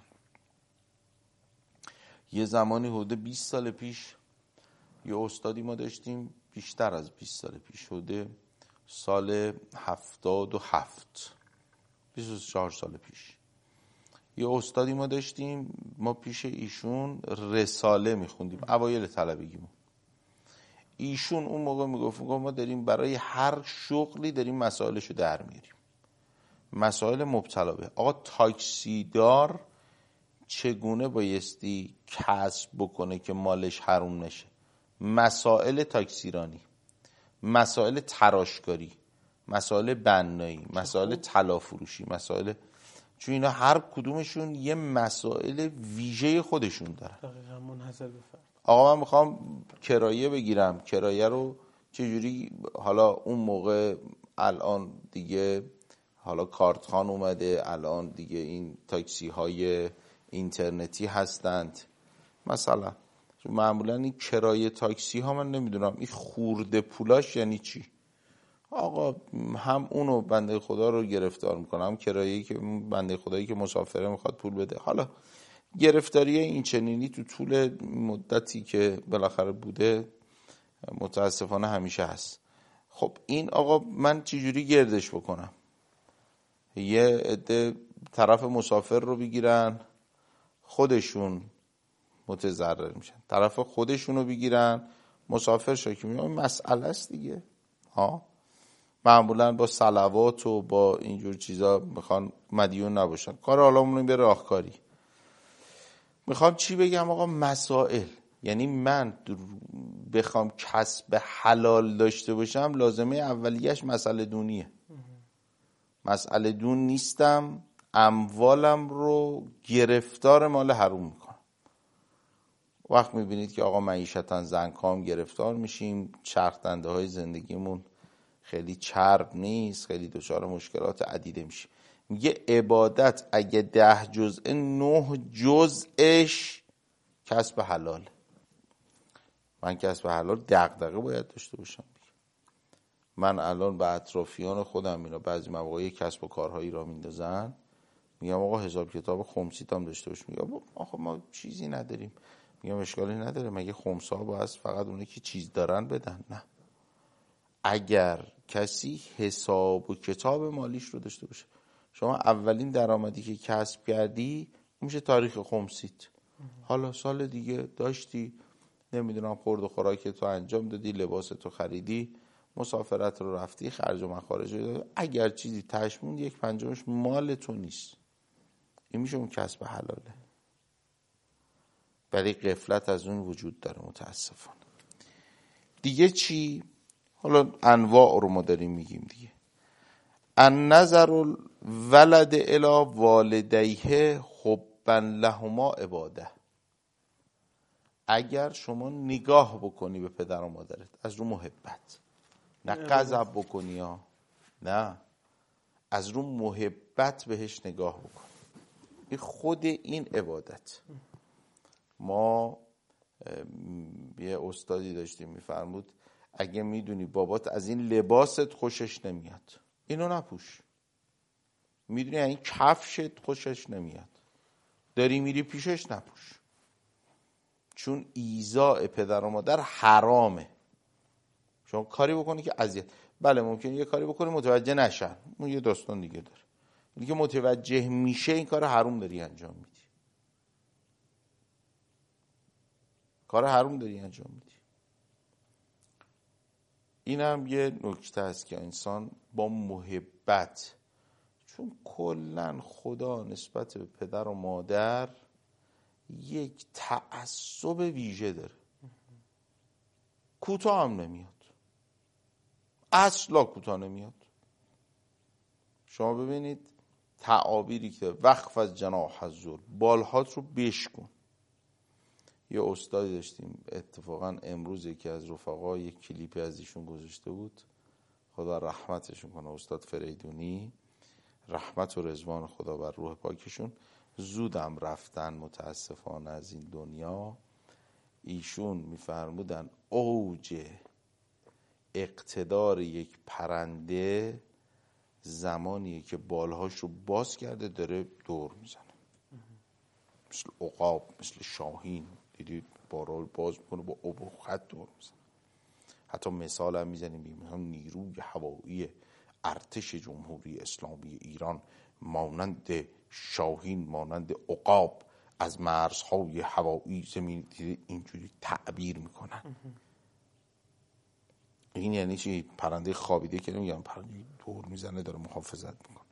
B: یه زمانی حدود 20 سال پیش یه استادی ما داشتیم، بیشتر از 20 سال پیش، حدود سال 77، 24 سال پیش، یه استادی ما داشتیم، ما پیش ایشون رساله میخوندیم اوایل طلبگیمون. ایشون اون موقع میگفت ما داریم برای هر شغلی داریم مسائلشو در میاریم. مسائل مبتلا به آقا تاکسیدار چگونه بایستی کسب بکنه که مالش حروم نشه، مسائل تاکسیرانی، مسائل تراشکاری، مسائل بنایی، مسائل طلا فروشی، مسائل، چون اینا هر کدومشون یه مسائل ویژه خودشون دارن.
A: دقیقاً منحصر به فرد.
B: آقا من میخوام کرایه بگیرم، کرایه رو چجوری؟ حالا اون موقع، الان دیگه حالا کارتخان اومده، الان دیگه این تاکسی های اینترنتی هستند مثلا. معمولا این کرایه تاکسی ها من نمیدونم این خورده پولاش یعنی چی. آقا هم اونو بنده خدا رو گرفتار میکنه، هم کرایه‌ای که بنده خدایی که مسافره میخواد پول بده. حالا گرفتاری این چنینی تو طول مدتی که بالاخره بوده متاسفانه همیشه هست. خب این آقا من چجوری گردش بکنم؟ یه عده طرف مسافر رو بگیرن، خودشون متضرر میشن، طرف خودشون رو بگیرن، مسافر شاکی میشن. مسئله است دیگه. ها معمولا با صلوات و با اینجور چیزا میخوان مدیون نباشن. کار حالمون به راهکاری. میخوام چی بگم آقا؟ مسائل، یعنی من بخوام کسب حلال داشته باشم لازمه اولیش مسئله دونیه. مسئله دون نیستم، اموالم رو گرفتار مال حروم میکنم. وقت میبینید که آقا معیشتاً زنکام گرفتار میشیم، چرخدنده های زندگیمون خیلی چرب نیست، خیلی دچار مشکلات عدیده میشیم. میگه عبادت اگه 10 جزء 9 جزءش کسب حلال. من کسب حلال دغدغه باید داشته باشم. من الان به اطرافیان خودم اینا بعضی مواقع کسب و کارهایی را میندازن، میگم آقا حساب کتاب خمسیت هم داشته باش. میگم آقا ما چیزی نداریم. میگم اشکالی نداره، مگه خمسا باید فقط اونایی که چیز دارن بدن؟ نه، اگر کسی حساب و کتاب مالیش رو داشته باشه. شما اولین درآمدی که کسب کردی میشه تاریخ خمسیت. حالا سال دیگه داشتی، نمیدونم خورد و خوراک تو انجام دادی، لباس تو خریدی، مسافرت رو رفتی، خرج و مخارج رو دادی. اگر چیزی تهش موند 1/5 مال تو نیست. این میشه اون کسب حلاله. ولی غفلت از اون وجود داره متاسفانه. دیگه چی؟ حالا انواع رو ما داریم میگیم دیگه. النظر الولد الی والدیه حبا لهما عباده. اگر شما نگاه بکنی به پدر و مادرت از رو محبت، نه غضب بکنی ها، نه، از رو محبت بهش نگاه بکن، این خود این عبادت. ما یه استادی داشتیم میفرمود اگه میدونی بابات از این لباست خوشش نمیاد، اینو نپوش. میدونی این کفشت خوشش نمیاد، داری میری پیشش، نپوش. چون ایذاء پدر و مادر حرامه. شما کاری بکنی که اذیت، بله ممکنه یه کاری بکنی متوجه نشن، اون یه داستان دیگه داره. اینی که متوجه میشه این کار حرام داری انجام میدی، کار حرام داری انجام میدی. این هم یه نکته است که انسان با محبت، چون کلن خدا نسبت به پدر و مادر یک تعصب ویژه داره، کوتاه هم نمیاد، اصلا کوتاه نمیاد. شما ببینید تعابیری که وقف از جناح الذل، بالهات رو بشکن. یه استادی داشتیم اتفاقا امروز یکی از رفقا یک کلیپی از ایشون گذاشته بود، خدا رحمتشون کنه، استاد فریدونی، رحمت و رضوان خدا بر روح پاکشون. زودم رفتن متاسفانه از این دنیا. ایشون میفرمودن اوج اقتدار یک پرنده زمانیه که بالهاش رو باز کرده داره دور میزنه، مثل عقاب، مثل شاهین، دیدید بارال باز میکنه با ابهت دور میزنه. حتی مثال هم میزنیم، مثلا نیروی هوایی ارتش جمهوری اسلامی ایران مانند شاهین، مانند عقاب از مرزهای هوایی زمین، اینجوری تعبیر میکنن. این یعنی چی؟ پرنده خوابیده که نمیگم، پرنده دور میزنه داره محافظت میکنه.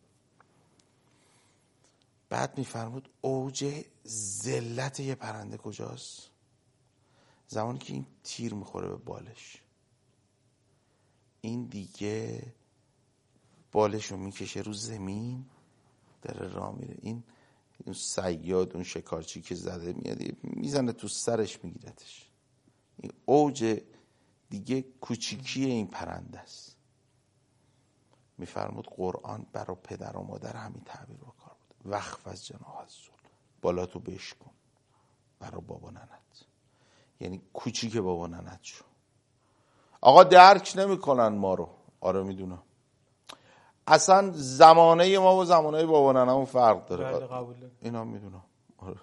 B: بعد میفرمود اوج ذلت یه پرنده کجاست؟ زمانی که این تیر میخوره به بالش، این دیگه بالش رو میکشه رو زمین، داره راه میره. این صیاد، اون شکارچی که زده میاد میزنه تو سرش میگیرتش. این اوج دیگه کوچیکی این پرنده است. میفرمود قرآن برای پدر و مادر همین تعبیر رو کار بود، وقف از جناح الذل، بالاتو بشکن برای بابا ننت، یعنی کوچیک بابا ننت شو. آقا درک نمیکنن ما رو، آره میدونم، اصلا زمانه ما و زمانه بابا ننمون فرق داره، اینا میدونم، آره.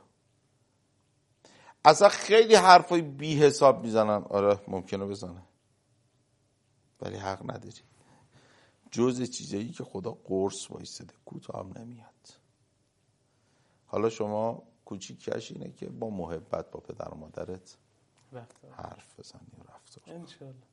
B: اصلا خیلی حرفای بی حساب میزنن، آره ممکنه بزنن، ولی حق نداری. جز چیزایی که خدا قرص وایساده، کوتاه هم نمیاد. حالا شما کوچیکش اینه که با محبت با پدر و مادرت حرف بزنی و رفتار.
A: انشالله.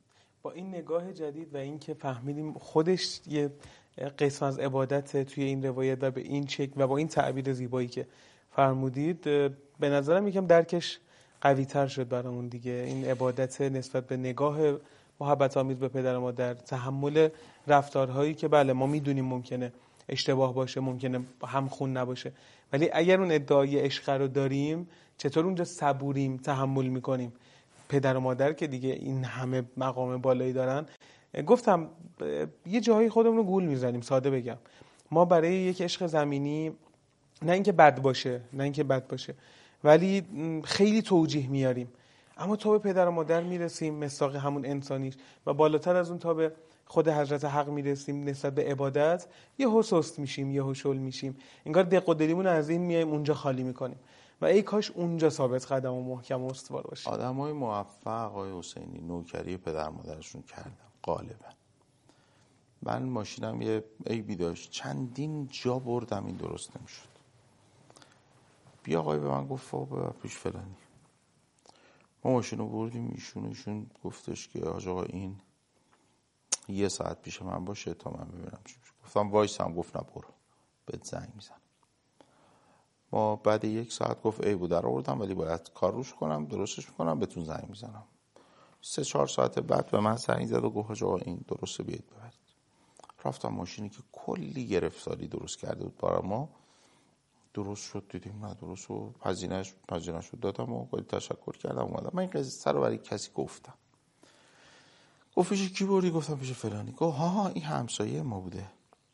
A: با این نگاه جدید و این که فهمیدیم خودش یه قسم از عبادت توی این روایت و به این شکل و با این تعبیر زیبایی که فرمودید، به نظرم یکم درکش قوی تر شد برامون دیگه. این عبادت نسبت به نگاه محبت آمیز به پدر و مادر، تحمل رفتارهایی که بله ما میدونیم ممکنه اشتباه باشه، ممکنه همخون نباشه، ولی اگر اون ادعای عشق رو داریم چطور اونجا صبوریم، تحمل میکنیم. پدر و مادر که دیگه این همه مقام بالایی دارن، گفتم یه جاهای خودمون رو گول میزنیم. ساده بگم، ما برای یک عشق زمینی نه اینکه بد باشه ولی خیلی توجیه میاریم، اما تا به پدر و مادر میرسیم مصداق همون انسانیش و بالاتر از اون تا به خود حضرت حق میرسیم نسبت به عبادت، یهو سست میشیم، یهو شل میشیم، انگار دق و دلیمون از این میایم اونجا خالی میکنیم و ای کاش اونجا ثابت قدم و محکم و استوار باشیم.
B: آدمای موفق آقای حسینی نوکری پدر مادرشون کردن غالبا. من ماشینم یه عیبی داشت، چندین جا بردم این درست نمیشد. بیا آقای به من گفت بابا پیش فلانی، ما ماشین رو بردیم ایشون گفتش که آقا این 1 ساعت پیش من باشه تا من ببینم چی میشه. گفتم وایسم، گفت نه برو بهت زنگ میزنم. ما بعد 1 ساعت گفت ای بود در آوردم ولی باید کار روش کنم، درستش میکنم بهتون زنگ میزنم. 3-4 ساعت بعد به من زنگ زد و گفت آقا این درسته بیایید ببرید. رفتم ماشینی که کلی گرفتاری درست کرده بود برای ما درست شد، دیدیم نه درست و پذیرش رو دادم و خیلی تشکر کردم اومدم. من این قصه رو برای کسی گفتم، گفت پیش کی بردی؟ گفتم پیش فلانی. گفت ها این همسایه ما بوده.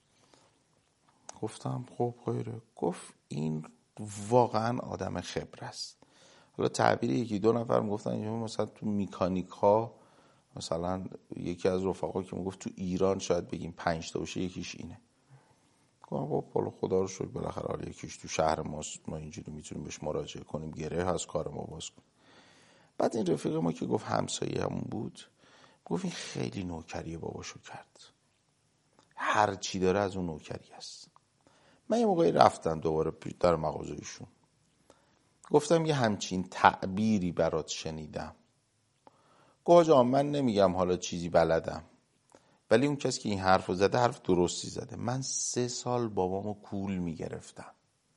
B: گفتم خب خیره. گفت این واقعا آدم خبره است. حالا تعبیری 1-2 نفر میگفتن اینجا مثلا تو میکانیک ها، مثلا یکی از رفقا که میگفت تو ایران شاید بگیم 5 تا باشه یکیش اینه. گفتم خب بالا خدا رو شکر بالاخره حالا یکیش تو شهر ماست، ما اینجوری میتونیم بهش مراجعه کنیم، گره هست کار ما باز کنیم. بعد این رفیق ما که گفت همسایه همون بود، گفت این خیلی نوکری باباشو کرد، هر چی داره از اون نوکری است. من یه موقعی رفتم دوباره در مغازه ایشون، گفتم یه همچین تعبیری برات شنیدم. گفت آقا من نمیگم حالا چیزی بلدم، ولی اون کسی که این حرفو زده حرف درستی زده. من 3 سال بابامو کول میگرفتم،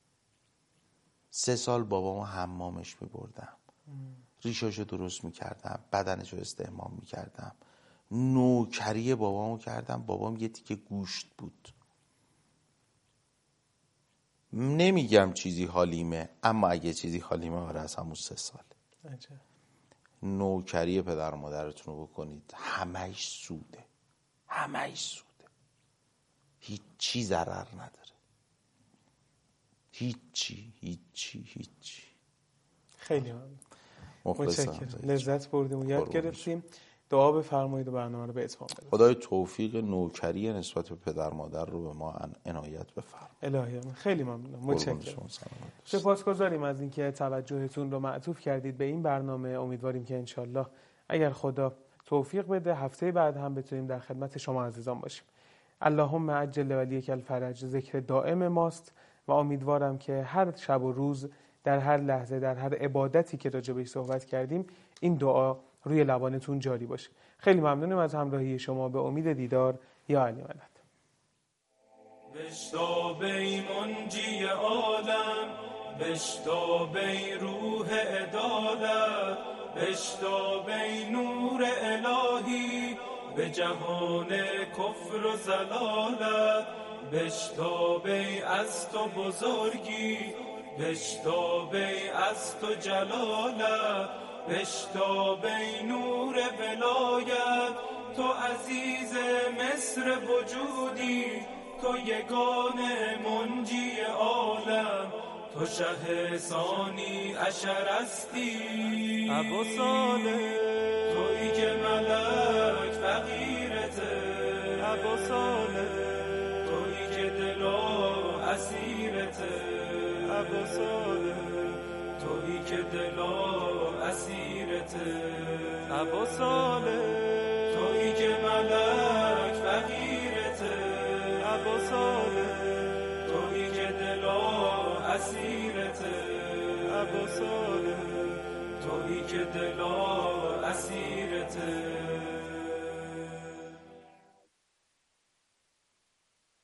B: 3 سال بابامو حمامش میبردم، ریشاشو درست میکردم، بدنشو استحمام میکردم، نوکری بابامو کردم. بابام یه تیکه گوشت بود. نمیگم چیزی حالیمه، اما اگه چیزی حالیمه آره از همون 3 سال. نوکری پدر و مادرتون رو بکنید، همه‌اش سوده، هیچی ضرر نداره، هیچی.
A: خیلی متشکرم، لذت بردیم و یاد گرفتیم. دعا بفرمایید و برنامه رو به اتمام برسونید.
B: خدای توفیق نوکری نسبت به پدر مادر رو به ما عنایت بفرمایید.
A: الهی آمین. خیلی ممنونم، متشکرم. سپاسگزاریم از اینکه توجهتون رو معطوف کردید به این برنامه. امیدواریم که انشالله اگر خدا توفیق بده هفته بعد هم بتونیم در خدمت شما عزیزان باشیم. اللهم عجل ولیک الفرج ذکر دائم ماست و امیدوارم که هر شب و روز در هر لحظه در هر عبادتی که راجع بهش صحبت کردیم این دعا روی لبانتون جاری باشه. خیلی ممنونم از همراهی شما. به امید دیدار. یا علی مدد.
C: بشتاب ای منجی عالم، بشتاب ای روح عدالت، بشتاب ای نور الهی به جهان کفر و ضلالت، بشتاب ای از تو بزرگی، بشتاب ای از تو جلالت، بشتاب ای نور ولایت، تو عزیز مصر وجودی، تو یگانه منجی عالم، تو شه ثانی عشر استی ابو صالح، تویی که ملک فقیرته ابو صالح، تویی که دلا اسیرته ابو صالح، تویی که دلا اسیرته ابو صالح، تویی که ملک فقیرته ابو صالح، تویی که دلا اسیرته ابو صالح، تویی که دلا